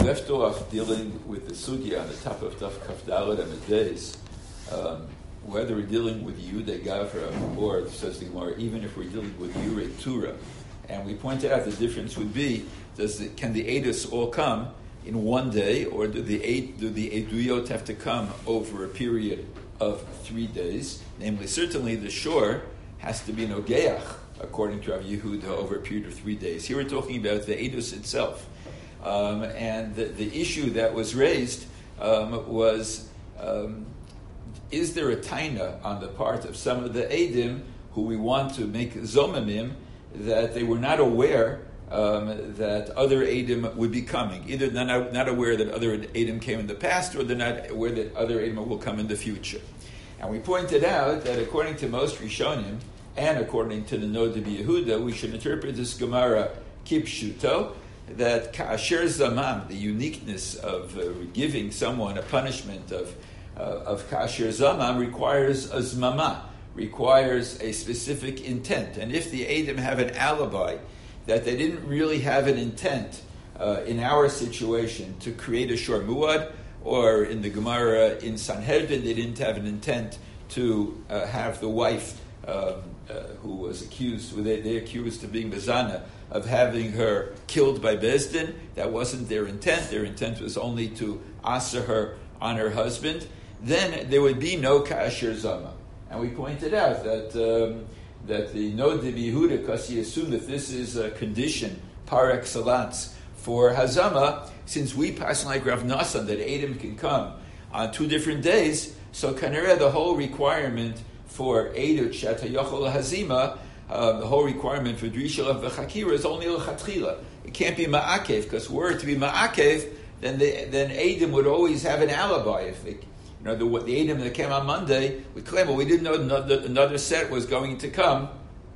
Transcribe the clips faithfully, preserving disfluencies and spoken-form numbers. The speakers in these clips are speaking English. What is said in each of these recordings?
left off dealing with the sugi on the top of Daf Kaf Daled and the days, um, whether we're dealing with Yudei Gavra or, says the Gemara, even if we're dealing with Yurei Tura, and we pointed out the difference would be, does the, can the Eidos all come in one day, or do the eight, do the Eiduyot have to come over a period of three days? Namely, certainly the shore has to be an Ogeach, according to Rav Yehuda, over a period of three days. Here we're talking about the Eidos itself. Um, and the, the issue that was raised um, was, um, is there a taina on the part of some of the Eidim who we want to make zomamim that they were not aware um, that other Eidim would be coming? Either they're not, not aware that other Eidim came in the past, or they're not aware that other Eidim will come in the future. And we pointed out that according to most Rishonim, and according to the Nod of Yehuda, we should interpret this Gemara kipshuto, that ka'asher zamam, the uniqueness of uh, giving someone a punishment of uh, of ka'asher zamam requires a zmama, requires a specific intent. And if the Eidim have an alibi that they didn't really have an intent uh, in our situation to create a shor muad, or in the Gemara in Sanhedrin they didn't have an intent to uh, have the wife um, uh, who was accused, they, they accused of being Bezana, of having her killed by Bezdin. That wasn't their intent. Their intent was only to asa her on her husband. Then there would be no Ka'asher Zama. And we pointed out that um, that the Nod of Yehuda, because he assumed that this is a condition par excellence for Hazama, since we pass like Rav Nassan that Eidim can come on two different days, so Kanera, the whole requirement for Eidut Shata Yochol Hazima, Uh, the whole requirement for Drisha of V'chakira is only l'chatchila. It can't be ma'akev, because were it to be ma'akev, then the, then Eidim would always have an alibi. If they, you know, the, the Eidim that came on Monday would claim, well, we didn't know another, another set was going to come,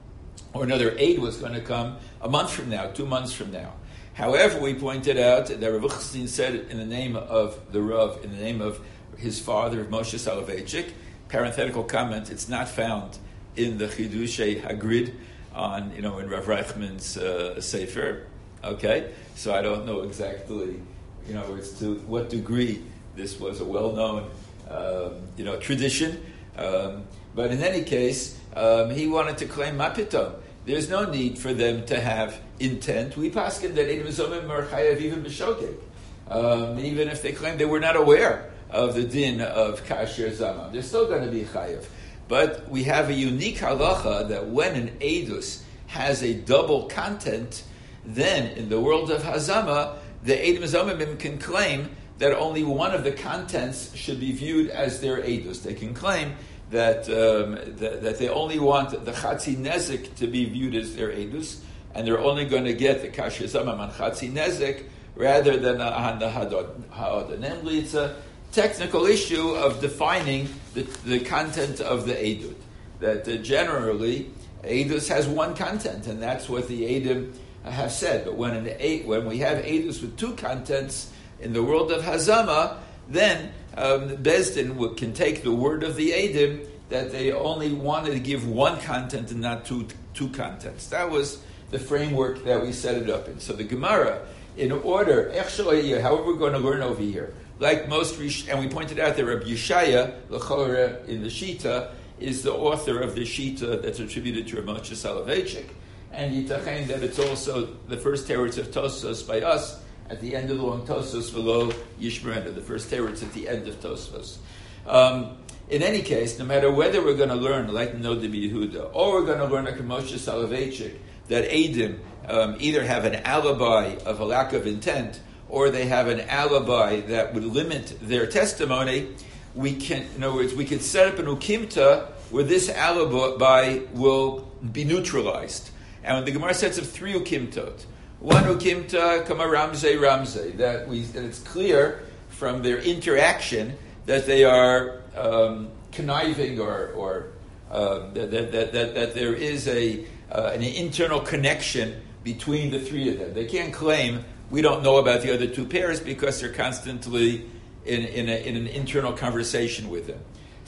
or another Eid was going to come a month from now, two months from now. However, we pointed out that Rav Uchstein said in the name of the Rav, in the name of his father, Moshe Soloveitchik, parenthetical comment, it's not found in the Chidushei Hagrid on, you know, in Rav Reichman's uh, Sefer. Okay? So I don't know exactly, you know, as to what degree this was a well-known, um, you know, tradition. Um, but in any case, um, he wanted to claim Mapito. There's no need for them to have intent. We paskin that Eidim Zomim are chayav even b'shogeg. Um, even if they claim they were not aware of the din of Kasher Zama, they're still going to be chayav. But we have a unique halacha that when an Eidus has a double content, then in the world of Hazama, the Eidim Zomimim can claim that only one of the contents should be viewed as their Eidus. They can claim that, um, that that they only want the Chatzi Nezek to be viewed as their Eidus, and they're only going to get the Kasher Zamam on Chatzi Nezek rather than on the Ha'od. Namely, it's a technical issue of defining the, the content of the Eidut. That uh, generally, Eidus has one content, and that's what the Eidim have said. But when an when we have Eidus with two contents in the world of Hazama, then um, Bezdin will, can take the word of the Eidim that they only wanted to give one content and not two two contents. That was the framework that we set it up in. So the Gemara, in order, however we're going to learn over here, like most, and we pointed out that Rabbi Yeshaya, L'chora, in the Shita, is the author of the Shita that's attributed to Rav Moshe Soloveitchik. And Yitachen, that it's also the first teretz of Tosfos by us, at the end of the long Tosfos, below Yishmerenda, the first teretz at the end of Tosfos. Um, in any case, no matter whether we're going to learn, like Nod of Yehuda, or we're going to learn like Rav Moshe Soloveitchik, that Eidim um, either have an alibi of a lack of intent, or they have an alibi that would limit their testimony, we can, in other words, we could set up an ukimta where this alibi will be neutralized. And when the Gemara sets up three ukimtot, one ukimta, kama ramze ramze, that we that it's clear from their interaction that they are um, conniving or or uh, that, that, that, that that there is a uh, an internal connection between the three of them. They can't claim we don't know about the other two pairs because they're constantly in, in, a, in an internal conversation with them.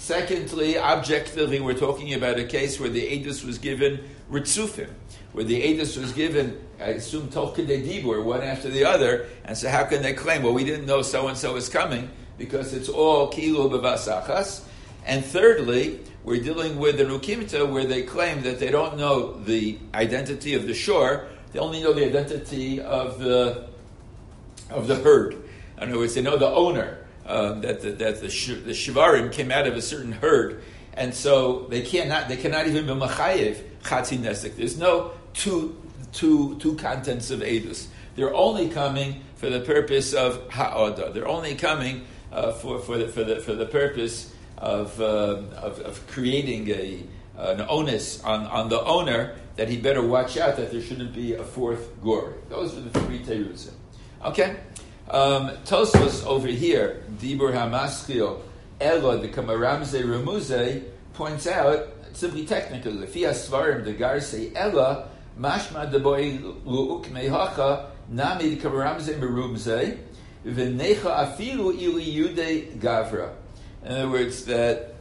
Secondly, objectively, we're talking about a case where the Eidus was given ritzufim, where the Eidus was given, I assume, Toch Kedei Dibur, one after the other, and so how can they claim, well, we didn't know so-and-so is coming, because it's all Kilu B'Vasachas. And thirdly, we're dealing with the Nukimta, where they claim that they don't know the identity of the shore, they only know the identity of the of the herd. In other words, they know the owner. Um, that the, that the, sh- the shivarim came out of a certain herd, and so they cannot they cannot even be machayev chatzi nesek. There's no two two two contents of edus. They're only coming for the purpose of ha'odah. They're only coming uh, for for the for the for the purpose of uh, of, of creating a an onus on, on the owner that he better watch out that there shouldn't be a fourth gore. Those are the three terutzim. Okay. Um, Tosfos over here, Dibur Hamaskil, Elo, the Kamaramze Remuze, points out, simply technically, if he has Svarim, the Gar say, Ella, Mashma de Boy Luuk Mehacha, Nami the Kamaramze Merumze, Venecha Afilu Ili Yude Gavra. In other words, that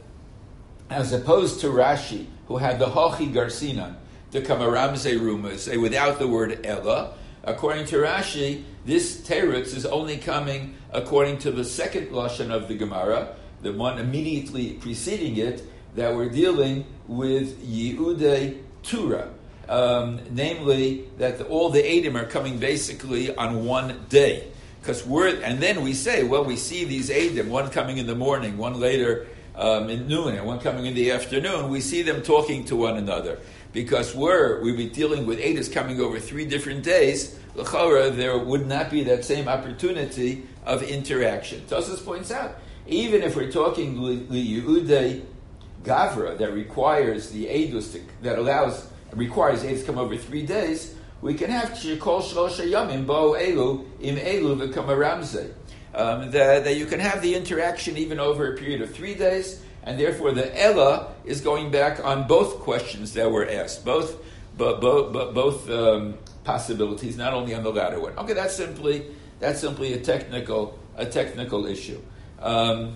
as opposed to Rashi, who had the Hochi Garsinan, the Kamaramze Remuze, without the word Ella, according to Rashi, this terutz is only coming according to the second lashon of the Gemara, the one immediately preceding it, that we're dealing with Yehudei Tura, um, namely that the, all the Eidim are coming basically on one day. Because we're, and then we say, well, we see these Eidim, one coming in the morning, one later um, in noon, and one coming in the afternoon. We see them talking to one another. Because we're, we'd be dealing with Eidos coming over three different days, l'chora, there would not be that same opportunity of interaction. Tosfos points out, even if we're talking Liyudei Gavra, that requires the Eidos, to, that allows, requires Eidos to come over three days, we can have Shekol Shlosha Yamim Bo Elu Im Elu V'Kamaramze. Um, that, that you can have the interaction even over a period of three days, and therefore the Ella is going back on both questions that were asked, both bo- bo- bo- both um, possibilities, not only on the latter one. Okay, that's simply that's simply a technical a technical issue. Um,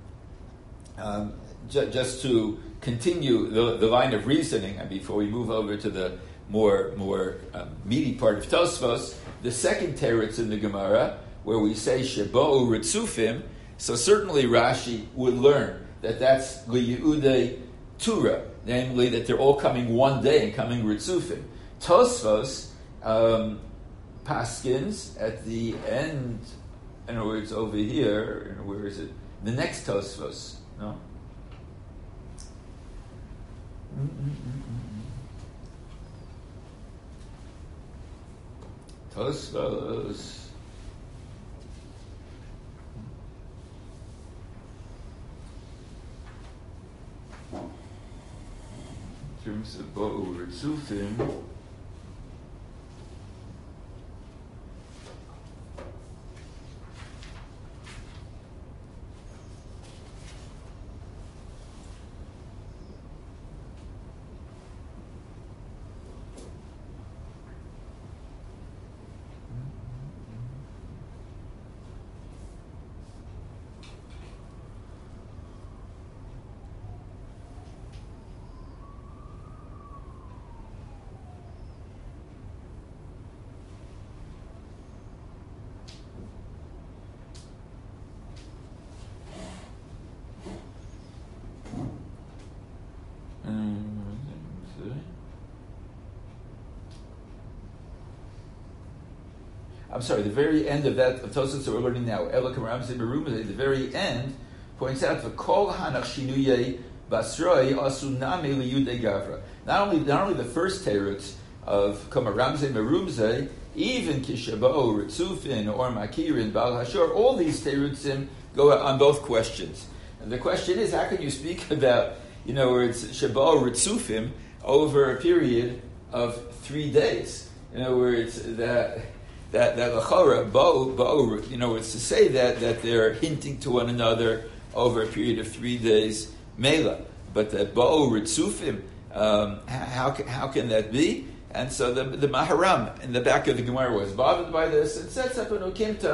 um, ju- just to continue the, the line of reasoning, and before we move over to the more more um, meaty part of Tosfos, the second teretz in the Gemara, where we say Shebo Ritzufim, so certainly Rashi would learn that that's Liyudei Tura, namely that they're all coming one day and coming Ritzufim. Tosfos um, paskins at the end, in other words, over here, where is it? The next Tosfos, no? Tosfos. In terms of Bo'u Ritzufim, I'm sorry, the very end of that of Tosfos that we're learning now, Ela Kamaramze Merumze, the very end points out the Kol Hanach Shinuyei Basroi Asuname Liyudei Gavra. Not only not only the first teretz of Kamaramze Merumze, even Kishabao Ritzufin or Makirin Bal Hashor, all these terutzim go on both questions. And the question is, how can you speak about, you know, where it's Shabao Ritzufim over a period of three days? In other words, that that that l'chora bo bo, you know, it's to say that that they're hinting to one another over a period of three days mela, but that bo ritzufim, um, how how can that be? And so the the Maharam in the back of the Gemara was bothered by this and sets up an ukimta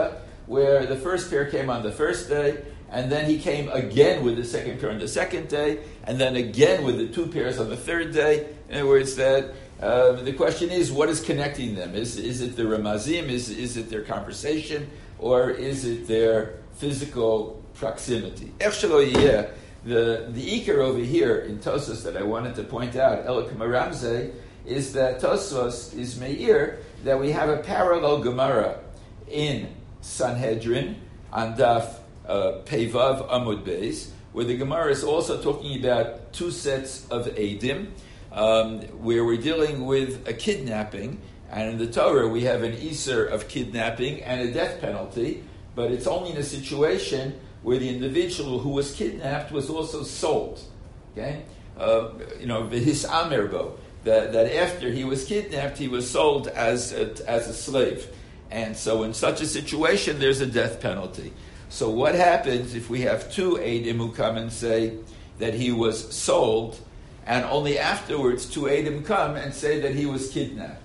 where the first pair came on the first day, and then he came again with the second pair on the second day, and then again with the two pairs on the third day. In other words, that um, the question is, what is connecting them? Is is it the Ramazim? Is is it their conversation, or is it their physical proximity? The the ikar over here in Tosfos that I wanted to point out, Elikam Ramzeh, is that Tosfos is meir that we have a parallel Gemara in Sanhedrin on Daf uh, Pevav Amud Beis, where the Gemara is also talking about two sets of Eidim, um, where we're dealing with a kidnapping, and in the Torah we have an Iser of kidnapping and a death penalty, but it's only in a situation where the individual who was kidnapped was also sold. Okay, uh, you know, his amerbo, that that after he was kidnapped, he was sold as a, as a slave, and so in such a situation, there's a death penalty. So what happens if we have two Eidim who come and say that he was sold, and only afterwards two Eidim come and say that he was kidnapped?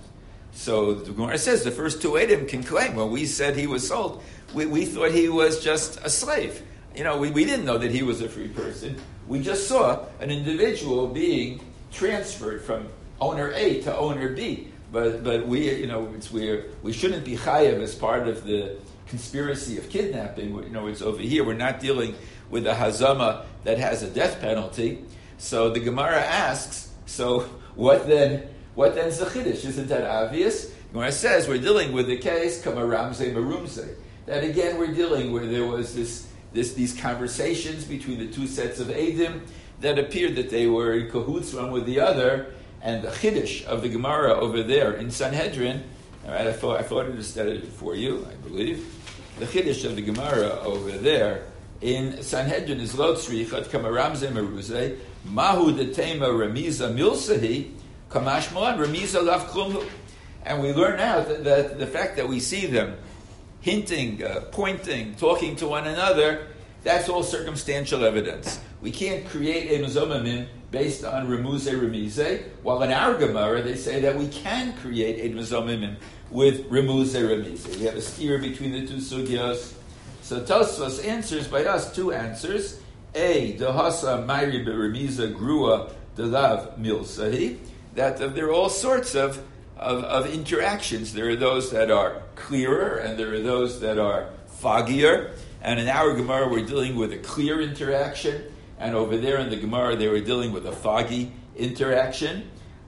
So the Gemara says the first two Eidim can claim, well, we said he was sold, we, we thought he was just a slave. You know, we, we didn't know that he was a free person. We just saw an individual being transferred from owner A to owner B. But but we, you know, it's we're, we shouldn't be chayav as part of the conspiracy of kidnapping. You know, it's over here. We're not dealing with a hazama that has a death penalty. So the Gemara asks, so what then? What then is the chiddush? Isn't that obvious? The Gemara says we're dealing with the case kama ramzeh marumzeh. That again we're dealing where there was this this these conversations between the two sets of Eidim that appeared that they were in cahoots one with the other. And the chiddush of the Gemara over there in Sanhedrin, all right, I thought I thought I studied it for you, I believe. The chiddush of the Gemara over there in Sanhedrin is lo tzrichat kama ramzeh maruzeh mahu detema remiza milsahi kamash moan remiza lav klumhu. And we learn out that, that the fact that we see them hinting, uh, pointing, talking to one another, that's all circumstantial evidence. We can't create a mezomimim based on remuzeh remizeh, while in our Gemara they say that we can create a mezomimim with remuzeh remizeh. We have a steer between the two sugyos. So Tosfos answers by us two answers. A, dehasa mayri beremizeh grua delav milsahi, that uh, there are all sorts of Of, of interactions. There are those that are clearer, and there are those that are foggier. And in our Gemara, we're dealing with a clear interaction, and over there in the Gemara, they were dealing with a foggy interaction.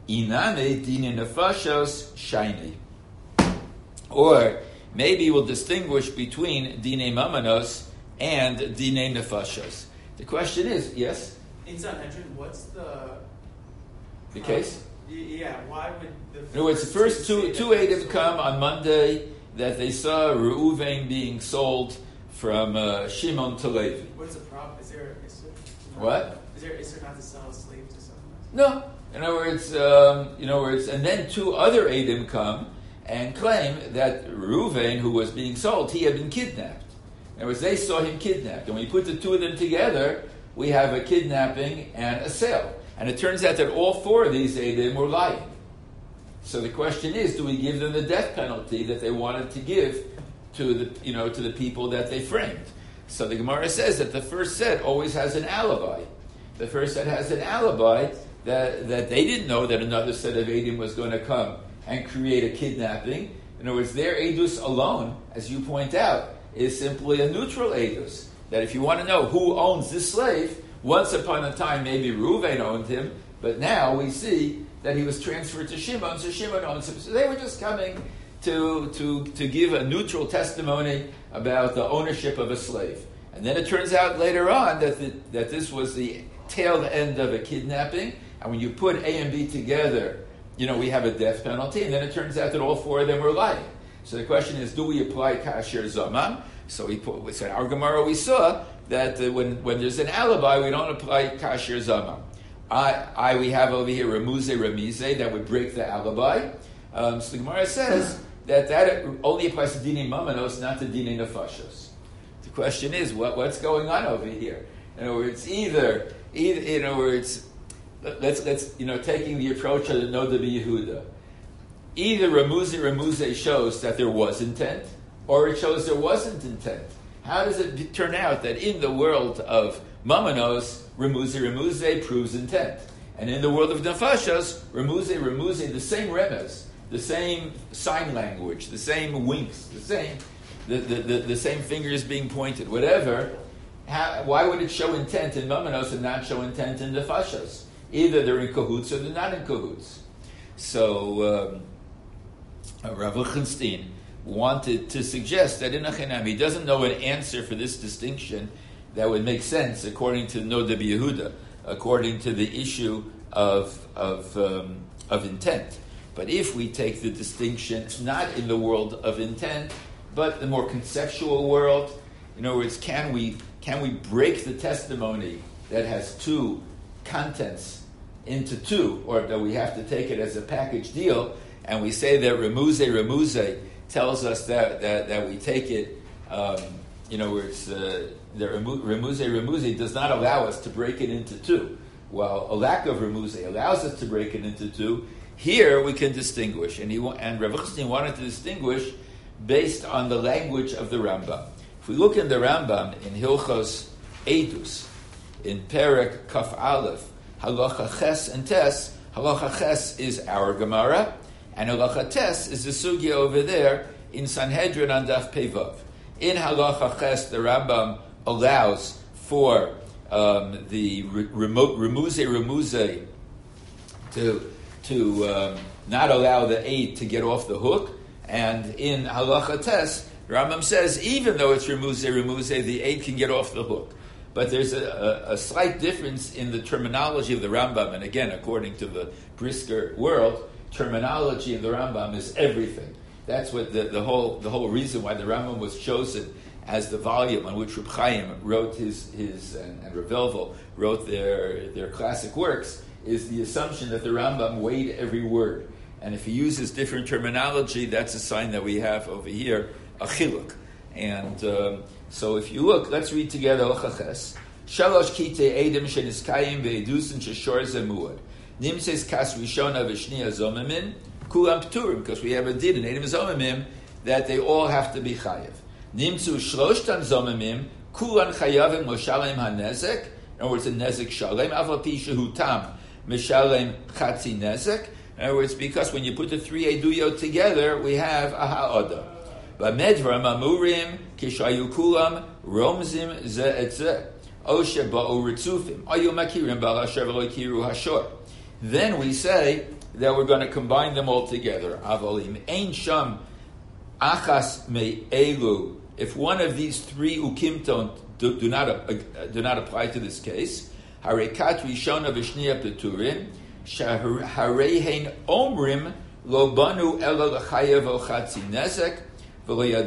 Inane dine nefashos shiny. Or maybe we'll distinguish between dine mamanos and dine nefashos. The question is, yes? In Sanhedrin, what's the the case? Yeah, why would the In other words, the first two two Eidim come on Monday that they saw Reuven being sold from uh, Shimon to Levi. What's the problem? Is there is there, What? Is there is there not to sell a slave to someone else? No. In other words, um, in other words, and then two other Eidim come and claim that Reuven, who was being sold, he had been kidnapped. In other words, they saw him kidnapped. And when you put the two of them together, we have a kidnapping and a sale. And it turns out that all four of these Eidim were lying. So the question is, do we give them the death penalty that they wanted to give to the, you know, to the people that they framed? So the Gemara says that the first set always has an alibi. The first set has an alibi that, that they didn't know that another set of Eidim was going to come and create a kidnapping. In other words, their Eidus alone, as you point out, is simply a neutral Eidus. That if you want to know who owns this slave, once upon a time, maybe Reuven owned him, but now we see that he was transferred to Shimon, so Shimon owns him. So they were just coming to, to, to give a neutral testimony about the ownership of a slave. And then it turns out later on that, the, that this was the tail end of a kidnapping, and when you put A and B together, you know, we have a death penalty, and then it turns out that all four of them were lying. So the question is, do we apply kasher zamam? So we put, so in our Gemara we saw that uh, when, when there's an alibi, we don't apply kasher zamam. I, I, we have over here remuzeh remizeh that would break the alibi. Um, so the Gemara says that that only applies to dine mamanos, not to dine nefashos. The question is, what, what's going on over here? In other words, either, either in other words, let's let's you know taking the approach of the Noda B'Yehuda. Either remuzeh remuzeh shows that there was intent, or it shows there wasn't intent. How does it turn out that in the world of Mamanos, Remuze Remuze proves intent, and in the world of Nefashos, Remuze Remuze, the same remez, the same sign language, the same winks, the same the, the, the, the same fingers being pointed, whatever. How, why would it show intent in Mamanos and not show intent in Nefashos? Either they're in cahoots or they're not in cahoots. So um, Rav Lichtenstein wanted to suggest that in Achinam he doesn't know an answer for this distinction that would make sense according to Noda B'Yehuda, according to the issue of of um, of intent. But if we take the distinction not in the world of intent, but the more conceptual world, in other words, can we can we break the testimony that has two contents into two, or that we have to take it as a package deal, and we say that Remuze Remuze tells us that, that, that we take it, um, you know, where it's uh, the Remuze Remuze does not allow us to break it into two. While a lack of Remuze allows us to break it into two, here we can distinguish. And he and Rav Lichtenstein wanted to distinguish based on the language of the Rambam. If we look in the Rambam in Hilchos Eidus, in Perek Kaf Aleph, Halacha Ches and Tes, Halacha Ches is our Gemara, and Halacha Tes is the sugya over there in Sanhedrin on Daf Pevav. In Halacha Ches, the Rambam allows for um, the remote Remuze Remuze to to um, not allow the aid to get off the hook, and in Halacha Tes, Rambam says even though it's Remuze Remuze, the aid can get off the hook. But there's a, a, a slight difference in the terminology of the Rambam, and again, according to the Brisker world, terminology in the Rambam is everything. That's what the, the whole the whole reason why the Rambam was chosen as the volume on which Reb Chaim wrote his his and, and Reb Velvel wrote their their classic works, is the assumption that the Rambam weighed every word, and if he uses different terminology, that's a sign that we have over here a chiluk. And um, so if you look, let's read together Ochaches. Shalosh kitei edim sheniskayim ve'edusin sheshor zemuad. Nimses kas rishona v'shniya zomamin kulam pturim, because we have a din in edim zomamim that they all have to be chayev. Nimtzu shloshtan zomamim kulan chayavim moshalem hanezek. In other words, a nezek shalem aval pi shehu tam mishalem chatzi nezek. In other words, because when you put the three eduyot together, we have a ha'odah. B'medvarim amurim kishayu kulam romzim ze et ze oshe ba'u ritzufim ayu makirim ba'al asher v'lo kiru hashor. Then we say that we're going to combine them all together. Avolim ein sham achas me'elu. If one of these three ukimton do, do not uh, do not apply to this case, harekat rishona v'shniya peturim shaharehein omrim lo banu ela l'chayev o chatzi nezek. They have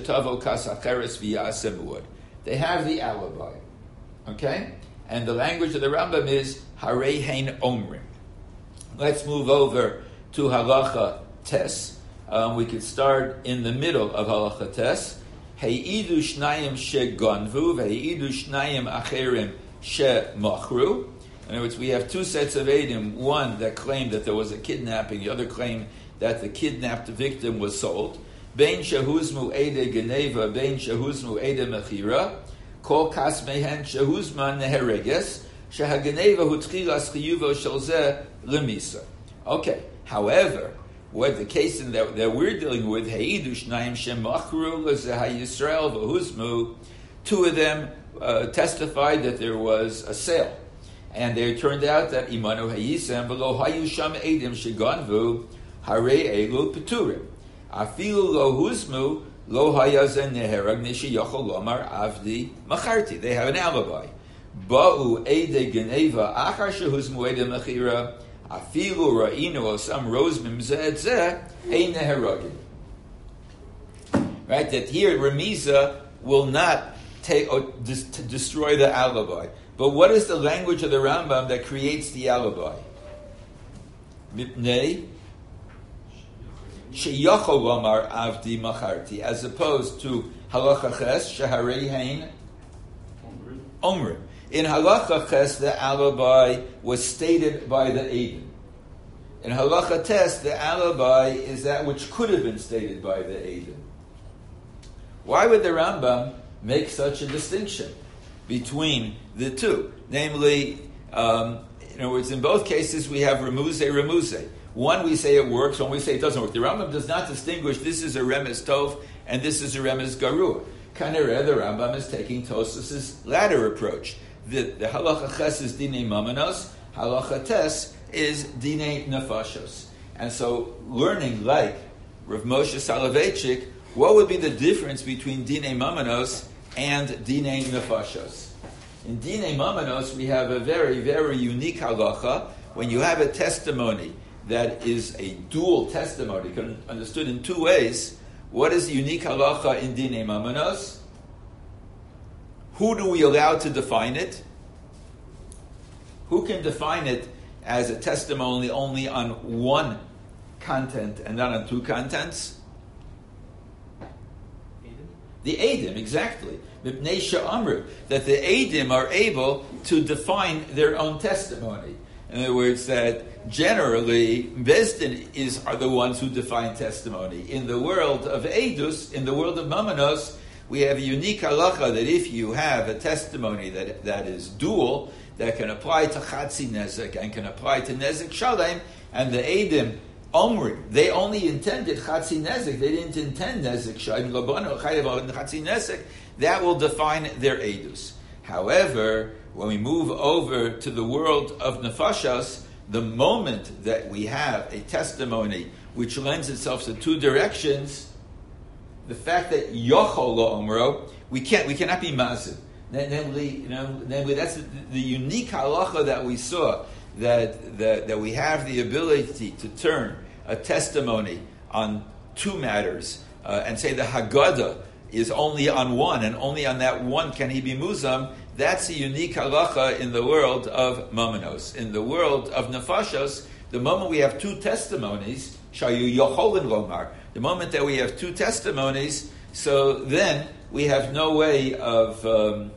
the alibi. Okay? And the language of the Rambam is Harei Hein Omrim. Let's move over to Halacha Tes. Um, we could start in the middle of Halacha Tes. Hei'idu shnayim shegonvu ve'i'idu shnayim acherim shemachru. In other words, we have two sets of Eidim. One that claimed that there was a kidnapping. The other claimed that the kidnapped victim was sold. Bein shehuzmu ede geneva, bein shehuzmu ede mechira, kol kas mehen shehuzman nehereges, shehageneva hutchilas chiyuvo shelzeh lemisa. Okay, however, what the case in that, that we're dealing with, heidu shnayim shemachru lezeh Yisrael v'huzmu, two of them uh, testified that there was a sale, and it turned out that imanu hayisem v'lo hayu sham edim sheganvu harei elu peturim. Afilu lo huzmu lo hayazen neherag nishi yochol lomar avdi macharti. They have an alibi. Ba'u ede geneva achar shehuzmu ede mechira afilu ra'inu osam rozmim zeh zeh ein neheragim. Right, that here Remiza will not take or dis- to destroy the alibi. But what is the language of the Rambam that creates the alibi? Mipnei Sheyachol Lomar Avdi Macharti, as opposed to Halacha Ches Sheharei Hein Omrim. In Halacha Ches, the alibi was stated by the Eidim. In Halacha Tes, the alibi is that which could have been stated by the Eidim. Why would the Rambam make such a distinction between the two? Namely, um, in other words, in both cases we have remuse, remuse. One we say it works, one we say it doesn't work. The Rambam does not distinguish this is a remez tov and this is a remez garua. Kanareh, the Rambam is taking Tosfos' latter approach. The, the halacha ches is dinei mamanos, halacha tes is dinei nefashos. And so, learning like Rav Moshe Soloveitchik, what would be the difference between dinei mamanos and dinei nefashos? In dinei mamanos, we have a very, very unique halacha. When you have a testimony that is a dual testimony, understood in two ways, what is the unique halacha in dinei mamanos? Who do we allow to define it? Who can define it as a testimony only on one content and not on two contents? Eidim? The Eidim, exactly. Mipnei she'amru, that the Eidim are able to define their own testimony. In other words, that generally, Bezdin is are the ones who define testimony. In the world of Eidus, in the world of Mamanos, we have a unique halacha that if you have a testimony that, that is dual, that can apply to Chatzi Nezek and can apply to Nezek Shalem, and the Eidim, Omri, they only intended Chatzi Nezek, they didn't intend Nezek Shalem, Chatzi Nezek, that will define their Eidus. However, when we move over to the world of Nefashos, the moment that we have a testimony which lends itself to two directions, the fact that Yochol Lo Omro, we can't, we cannot be Mazin. Namely, you know, namely, that's the, the unique halacha that we saw, that, that that we have the ability to turn a testimony on two matters uh, and say the Haggadah is only on one, and only on that one can he be muzam. That's a unique halacha in the world of Mamanos. In the world of Nefashos, the moment we have two testimonies, Shayu Yocholin Lomar, the moment that we have two testimonies, so then we have no way of um,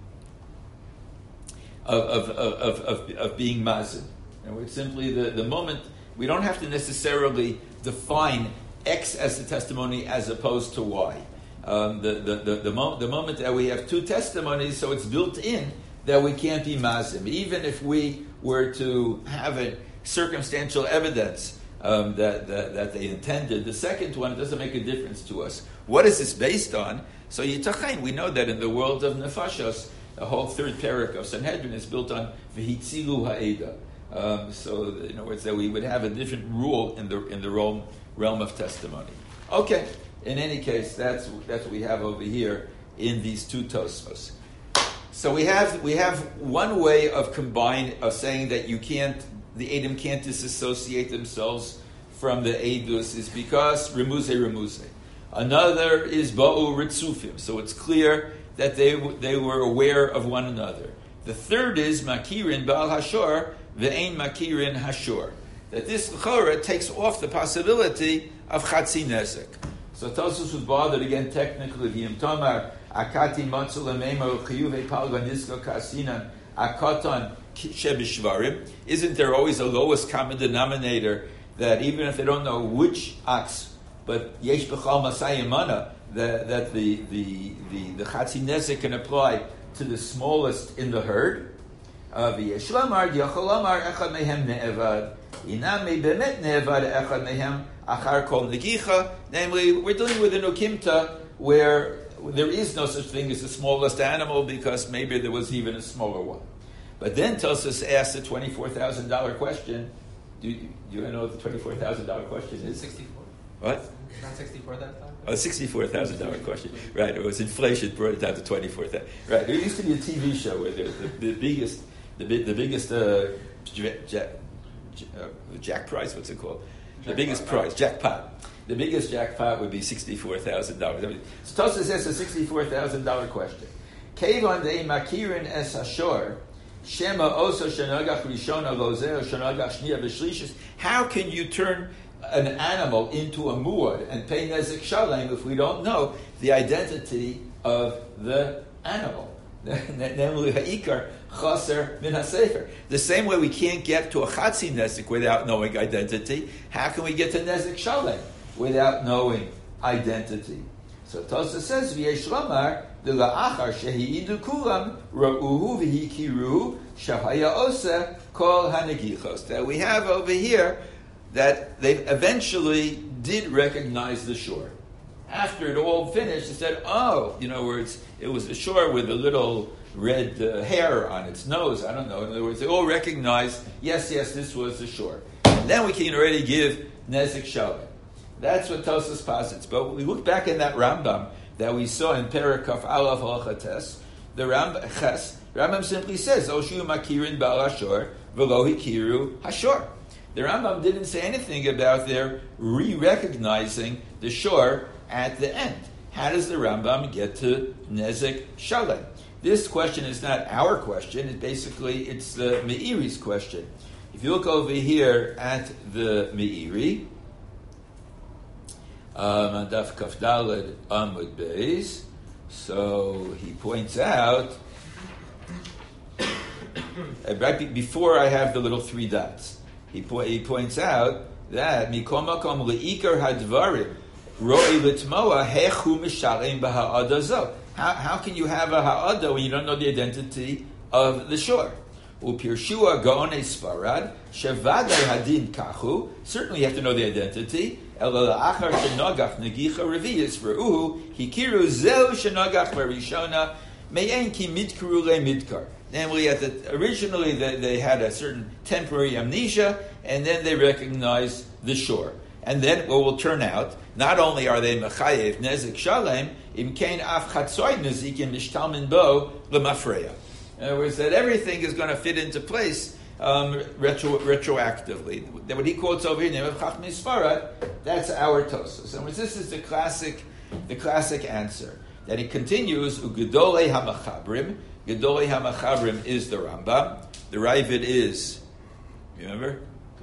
of, of, of, of, of being mazin. And it's simply the, the moment, we don't have to necessarily define X as the testimony as opposed to Y. Um, the, the, the, the, mo- the moment that we have two testimonies, so it's built in that we can't be mazim. Even if we were to have a circumstantial evidence um, that, that, that they intended, the second one, it doesn't make a difference to us. What is this based on? So Yitachain, we know that in the world of Nefashos, the whole third parak of Sanhedrin is built on V'hitzilu ha'eda. Um, so, in other words, that we would have a different rule in the in the realm realm of testimony. Okay. In any case, that's that's what we have over here in these two Tosfos. So we have we have one way of combine of saying that you can't, the Eidim can't disassociate themselves from the Eidus is because Remuse Remuse. Another is Ba'u Ritzufim, so it's clear that they they were aware of one another. The third is Makirin Baal Hashor Ve'ein Makirin Hashor. That this L'chora takes off the possibility of Chatzi Nezek. So Tosfos was bothered again technically. V'yim Tomar Akati Matzu Lemeimer Chiyuvei Palga Nisko Kasinan Akatan Shebishvarim. Isn't there always a lowest common denominator that even if they don't know which ox, but Yesh B'chal Masayim Mana, that that the the the the Chatzi Nezek can apply to the smallest in the herd? V'yesh Lamar Yachol Lamar Echad Mehem Ne'evad Inami Bemet Ne'evad Echad Mehem Achar Kol Negicha. Namely, we're dealing with an Ukimta where there is no such thing as the smallest animal because maybe there was even a smaller one. But then Tosfos asked the twenty-four thousand dollars question. Do you, do you know what the twenty-four thousand dollars question is? sixty-four. What? Not sixty-four that time? Oh, sixty-four thousand dollars question. Right, it was inflation brought it down to twenty-four thousand dollars. Right, there used to be a T V show where the, the, the biggest, the, big, the biggest uh, jack, uh, jack prize, what's it called? The jackpot. Biggest prize, jackpot. The biggest jackpot would be sixty-four thousand dollars. I mean, so Tosfos asks a sixty-four thousand dollars question. Kevon de makirin es hashor, shema oso shenagach rishona lozeh shenagach shnia b'shlishis. How can you turn an animal into a muad and pay nezek shalem if we don't know the identity of the animal? Namely, ha'ikar chaser min hasefer. The same way we can't get to a chatzi nezek without knowing identity, how can we get to nezek shalem without knowing identity? So So Tosa says, V'yesh lomar, L'la'achar shehi'idu kulam, ra'uhu v'hikiru, shahaya osa, kol hanegichos. That we have over here, that they eventually did recognize the shore. After it all finished, they said, oh, you know, where it's, it was a shore with a little red uh, hair on its nose. I don't know. In other words, they all recognized, yes, yes, this was the shore. And then we can already give Nezik Shalom. That's what Tosas posits. But we look back in that Rambam that we saw in Perakaf Alaf Halachates, the Rambam, Ches, Rambam simply says, Oshu Makirin Bal Hashor, Velo Hikiru Hashor. The Rambam didn't say anything about their re-recognizing the shore at the end. How does the Rambam get to Nezik Shalem? This question is not our question. It basically, it's the Meiri's question. If you look over here at the Meiri, um, Daf Kaf Daled Amud Beis, so he points out, right before I have the little three dots, he, po- he points out that Mikom Makom Leikar Hadvarim Ro'i Litmoa Hechu Mishalim Baha'ada Zo. How, how can you have a ha'ada when you don't know the identity of the shore? Upirshua gaone Sfarad Shevadai Hadin Kachu. Certainly you have to know the identity. Ela'achar shenagach negicha reviyis veruhu hikiru zeu shenagach barishona me'en ki midkaru le midkar. Namely, at the, originally they, they had a certain temporary amnesia, and then they recognized the shore. And then what will turn out, not only are they mechayev nezik shalem, imkein af chatzoy nezikin nishtalmin bo lemafreya. In other words, that everything is going to fit into place um, retro, retroactively. What he quotes over here, name of Chachmei Sfarad, that's our Tosas. In other words, this is the classic, the classic answer. Then he continues, Ugedolei hamachabrim. Gedolei hamachabrim is the Rambam. The Ravid is, you remember?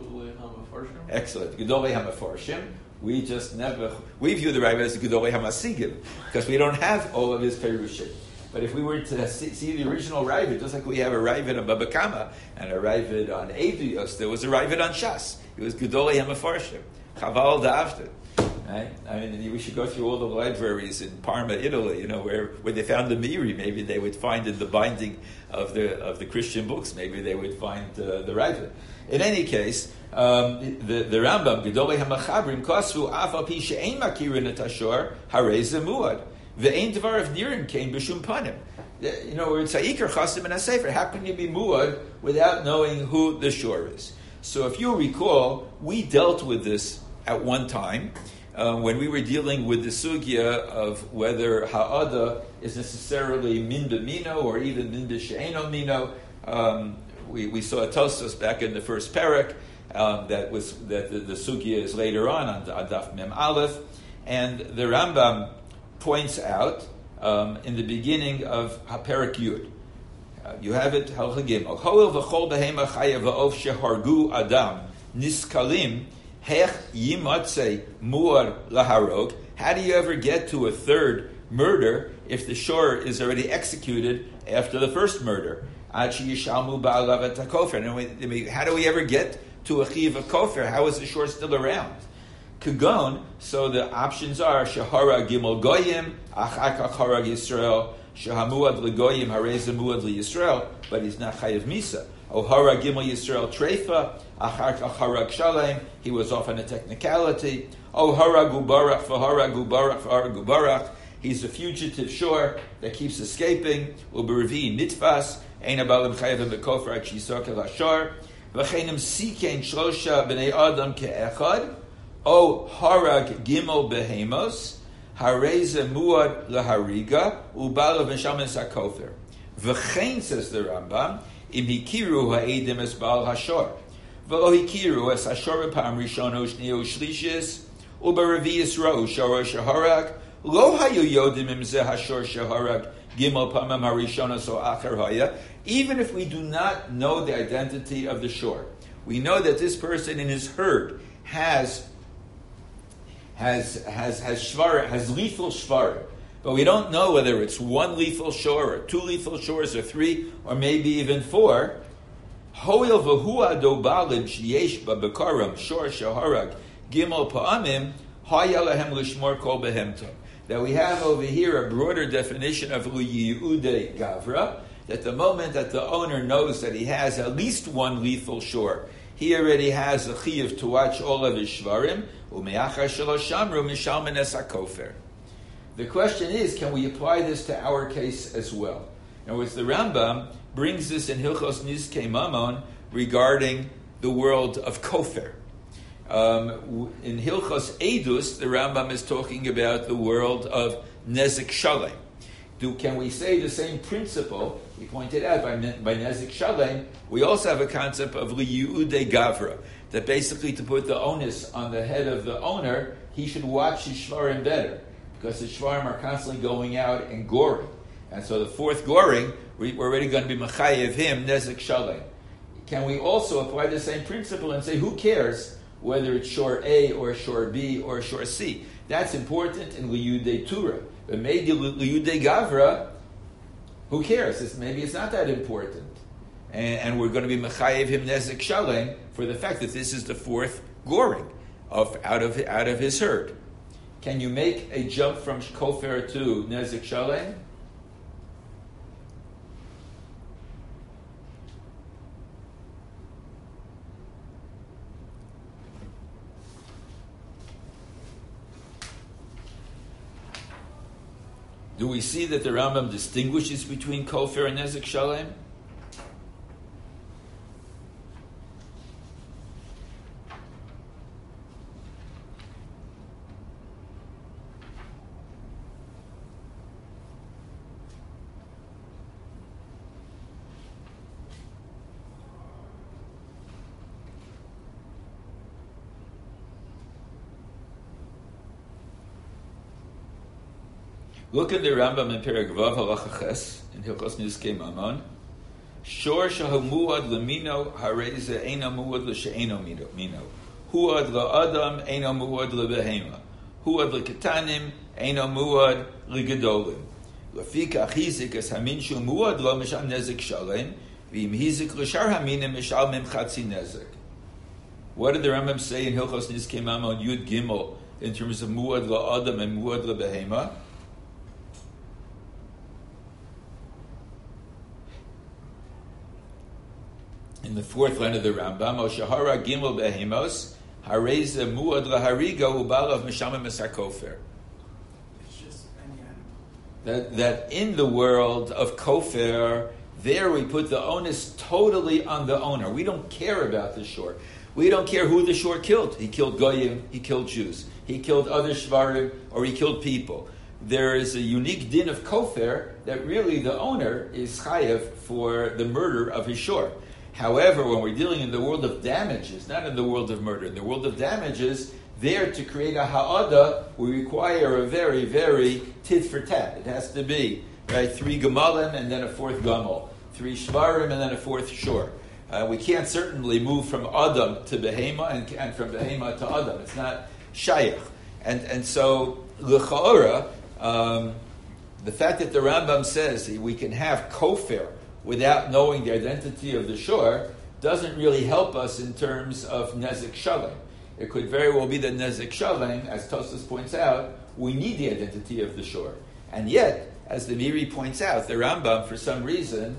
Excellent. Gedolei hamafarshim. We just never, we view the Ravid as Gedolei hamasigim, because we don't have all of his perushim. But if we were to see, see the original Ravid, just like we have a Ravid on Baba Kama and a Ravid on Avios, there was a Ravid on Shas. It was Gedolei hamafarshim. Chaval da'avta. Right? I mean, we should go through all the libraries in Parma, Italy. You know, where, where they found the Meiri, maybe they would find in the binding of the of the Christian books. Maybe they would find uh, the Ravid. In any case, um, the the Rambam Gedolei Hamachabrim Kosvu Afal Pi She'ein Makirin Et Hashor Harei Zemuad Ve'ein Dvar of Nirin Kain B'Shum Panim. You know, it's Ha'ikar Chasim and Hasefer. How can you be muad without knowing who the shore is? So, if you recall, we dealt with this at one time. Uh, when we were dealing with the sugya of whether ha'ada is necessarily min b'mino or even min b'she'eno mino, um, we, we saw a Tosfos back in the first parak um, that was that the, the sugya is later on on, on Daf Mem Aleph, and the Rambam points out um, in the beginning of Parak Yud. Uh, you have it Halcha Gimel. Hoil v'chol behema chayav v'of shehargu adam niskalim. Hech yimatzei muar laharog. How do you ever get to a third murder if the shore is already executed after the first murder? Ad sheyishalmu ba'alav et hakofer. And how do we ever get to a chiv of kofer? How is the shore still around? Kagon. So the options are shahara gimel goyim, achar kach harag Yisrael, shahamuad legoyim harei zemuad liyisrael, but he's not chayiv misa. Ohara Gimel Yisrael Treifa, Achar Harag Shalem, he was off on a technicality. Ohara Gubarach, Fahara Gubarach, Fahara Gubarach, he's a fugitive shore that keeps escaping. Uberivi Nitfas, Ein Abalim Chayavim Bekofer Ak Shisok El Hashar, V'chenim Sikein Shlosha B'nei Adam Ke'echad, O Harag Gimel Behemos, Hareze Muad Lahariga, Ubalav V'shamen Sakofer. V'chein, says the Rambam, Im hikiru ha'edim es ba'al hashor. V'lo hikiru es hashor b'pam rishono shniyo shlishis, u'b'revi'is ra'u shoro shaharag, lo hayu yodim im zeh hashor shaharag, gimel pamam harishono so acher haya. Even if we do not know the identity of the shore, we know that this person in his herd has has has has shvar, has lethal shvar. But we don't know whether it's one lethal shore or two lethal shores or three or maybe even four. Hoil v'hu adobalim sheyesh b'bekaram shor shaharag gimel pa'amim hayalahem lishmor kol behemto. that we have over here a broader definition of Liyude Gavra, that the moment that the owner knows that he has at least one lethal shore, he already has a chiyuv to watch all of his shvarim, u'me'achar shelo shamru mishalmen es hakofer. The question is, can we apply this to our case as well? In other words, the Rambam brings this in Hilchos Nizkei Mamon regarding the world of Kofer. Um, in Hilchos Eidus, the Rambam is talking about the world of Nezik Shalem. Do, can we say the same principle? He pointed out by, by Nezik Shalem, we also have a concept of Liyude Gavra, that basically to put the onus on the head of the owner, he should watch his shvarim better, because the shvarim are constantly going out and goring. And so the fourth goring, we're already going to be mechayev him, Nezik Shalem. Can we also apply the same principle and say, who cares whether it's shore A or shore B or shore C? That's important in Liyudei Tura. But maybe Liyudei Gavra, who cares? It's, maybe it's not that important. And, and we're going to be mechayev him Nezik Shalem for the fact that this is the fourth goring of out of out of his herd. Can you make a jump from Kofer to Nezik Shalem? Do we see that the Rambam distinguishes between Kofer and Nezik Shalem? Look at the Rambam in Perek Vav Halacha Ches in Hilchos Nizkei Mamon. Shor shahamuad lemino hareze eina muad l'she'eno mino. Huad la'adam eino muad lebehema. Huad leketanim eino muad legedolim. Lafika hizik es hamin shu muad lo mishal nezik shalem v'im hizik l'shar haminim mishal mim chatzi nezik. What did the Rambam say in Hilchos Nizkei Mamon Yud Gimel in terms of muad la'adam and muad lebehema? In the fourth line of the Rambam, Oshahara Gimel Behemos, Hareza Muad Lahariga Ubalav Mishamim Esakofer. It's just any animal. That that in the world of Kofer, there we put the onus totally on the owner. We don't care about the shore. We don't care who the shore killed. He killed Goyim, he killed Jews. He killed other Shvarim, or he killed people. There is a unique din of Kofer that really the owner is chayav for the murder of his shore. However, when we're dealing in the world of damages, not in the world of murder, in the world of damages, there to create a ha'ada, we require a very, very tit for tat. It has to be right three gemalim and then a fourth gamal, three shvarim and then a fourth shore. Uh, we can't certainly move from Adam to Behema and, and from Behema to Adam. It's not shayach. And and so l'cha'ora, um, the fact that the Rambam says we can have kofer without knowing the identity of the shore doesn't really help us in terms of Nezik Shalem. It could very well be that Nezik Shalem, as Tosfos points out, we need the identity of the shore. And yet, as the Miri points out, the Rambam, for some reason,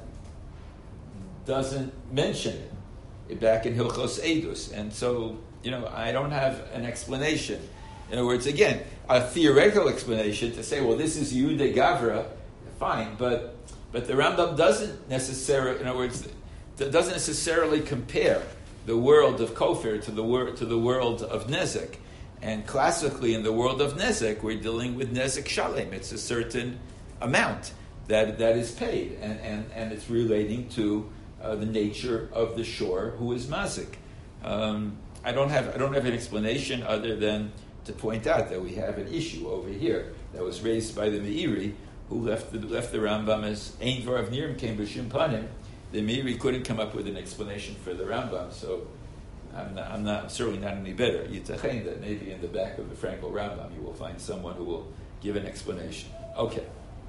doesn't mention it back in Hilchos Eidus. And so, you know, I don't have an explanation. In other words, again, a theoretical explanation to say, well, this is Yehuda Gavra, fine, but But the Rambam doesn't necessarily, in other words, doesn't necessarily compare the world of Kofer to the wor- to the world of Nezek. And classically, in the world of Nezek, we're dealing with Nezek Shalem. It's a certain amount that that is paid, and and, and it's relating to uh, the nature of the shore who is mazik. Um, I don't have I don't have an explanation other than to point out that we have an issue over here that was raised by the Meiri, who left the, left the Rambam as Ein Dvarav Nirim came b'Shim Panim. The Meiri couldn't come up with an explanation for the Rambam, so I'm not, I'm not I'm certainly not any better. Yitachein that maybe in the back of the Frankel Rambam you will find someone who will give an explanation. Okay.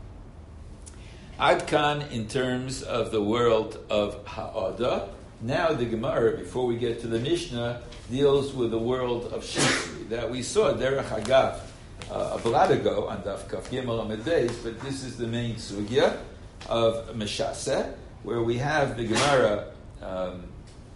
Ad Kan in terms of the world of Ha'ada. Now the Gemara, before we get to the Mishnah, deals with the world of Shifri that we saw Derech Hagav uh, a blot ago on Daf Kaf Gimel Amud Beis, but this is the main sugya of Meshaseh, where we have the Gemara. Um,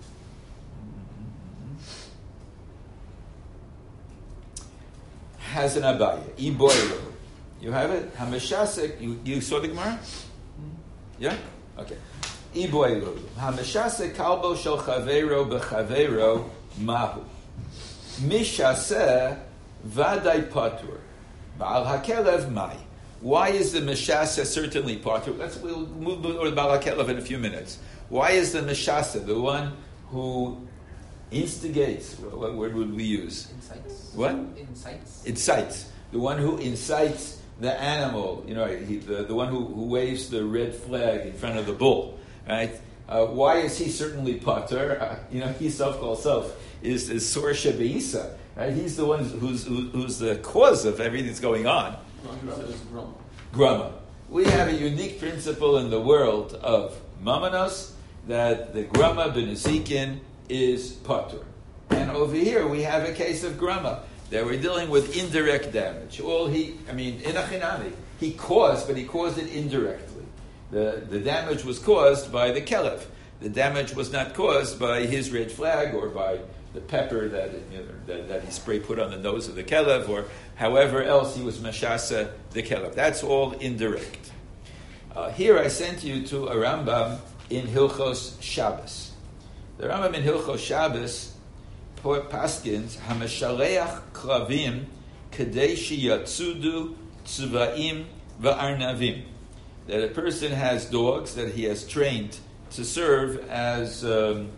has an abaya, iboilu. You have it? Hameshasek, you, you saw the Gemara? Yeah? Okay. Iboilu. Hameshasek kalbo shel chavero bechavero mahu. Mishaseh vaday patur. Baal hakelev mai. Why is the Meshaseh certainly patur? Let's, we'll move to the Baal hakelev in a few minutes. Why is the Meshaseh, the one who instigates, what word would we use? Incites. What? Incites. Incites. The one who incites the animal, you know, he, the, the one who, who waves the red flag in front of the bull, right? Uh, why is he certainly pater? Uh, you know, he self called self is is Sor Shebeisa, right? He's the one who's who's, who's the cause of everything that's going on. Grama. We have a unique principle in the world of Mamanos that the Grama B'Nezikin is patur. And over here we have a case of grama, that we're dealing with indirect damage. All he, I mean, in a chinami, he caused, but he caused it indirectly. The the damage was caused by the kelev. The damage was not caused by his red flag or by the pepper that, you know, that, that he spray put on the nose of the kelev, or however else he was mashasa the kelev. That's all indirect. Uh, here I sent you to a Rambam in Hilchos Shabbos. The Rambam in Hilchos Shabbos paskins hameshaleach klavim kadei sheyatzudu tzvaim va'arnavim. That a person has dogs that he has trained to serve as um,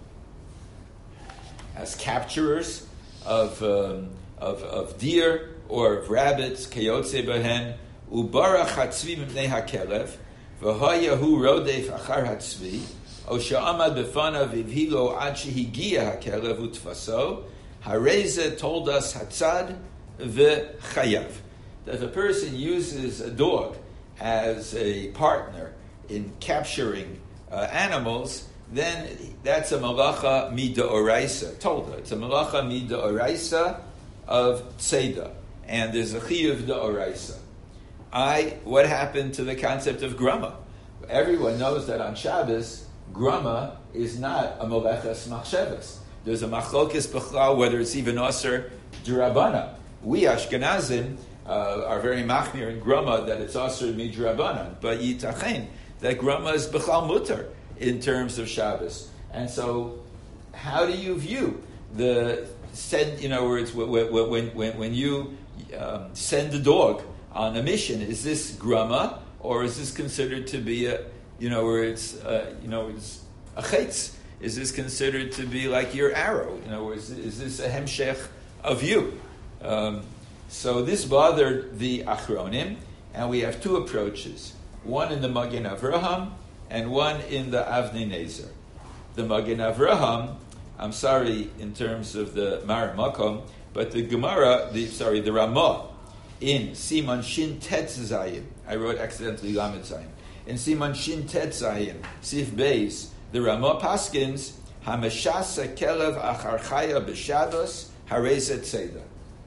as capturers of, um, of of deer or of rabbits. Kayotze behen ubara chatzvi mipnei hakelev v'hayahu rodef achar hatzvi. Osha'amad befanav ivhilo ad shehigia hakelev utfaso. Hareze told us hatzad v'chayav. That if a person uses a dog as a partner in capturing uh, animals, then that's a malacha mida oraisa. Told her it's a malacha mida oraisa of tzeda, and there's a chiyuv da oraisa. I what happened to the concept of grama? Everyone knows that on Shabbos, grama is not a moleches machshavas. There's a machlokes b'chlal whether it's even aser d'rabbanan. We Ashkenazim uh, are very machmir in grama that it's aser midrabbanan, but yitachen that grama is b'chlal mutar in terms of Shabbos. And so, how do you view the send? In other words, when when when, when you um, send a dog on a mission, is this grama or is this considered to be a, you know, where it's, uh, you know, it's a chetz? Is this considered to be like your arrow? You know, is, is this a hemshech of you? Um, so this bothered the Achronim, and we have two approaches. One in the Magen Avraham, and one in the Avnei Nezer. The Magen Avraham, I'm sorry in terms of the Mar Makom, but the Gemara, the sorry, the Ramah, in Siman Shin Tet Zayin, I wrote accidentally Lamed Zayin. In Siman Shin Tet Zayin, Sif Beis, the Ramah Paskins, Hameshasa Kelev Achar Chaya B'Shabbos Harezet Tzeda.